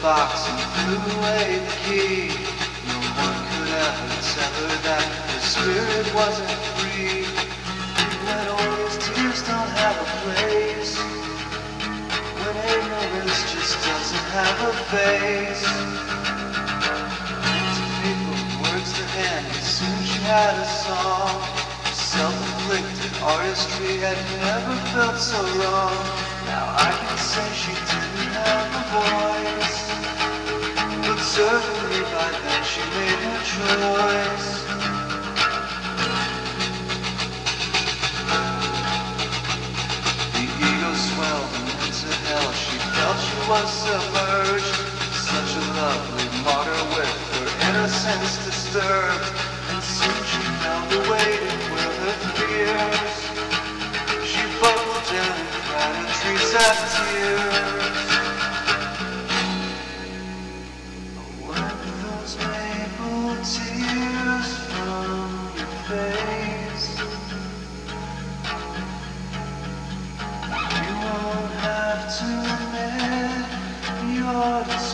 box and threw away the key. No one could ever tell her that her spirit wasn't free. When all these tears don't have a place, when ignorance just doesn't have a face. To paper, words to hand, and soon she had a song. Self-inflicted artistry had never felt so wrong. Now I can say she didn't have a voice, but certainly by then she made her choice. The ego swelled and into hell. She felt she was submerged. Such a lovely martyr with her innocence disturbed. And soon she found a way to quell her fears. She buckled down and cried and trees at tears. Wipe those maple tears from your face. You won't have to admit you're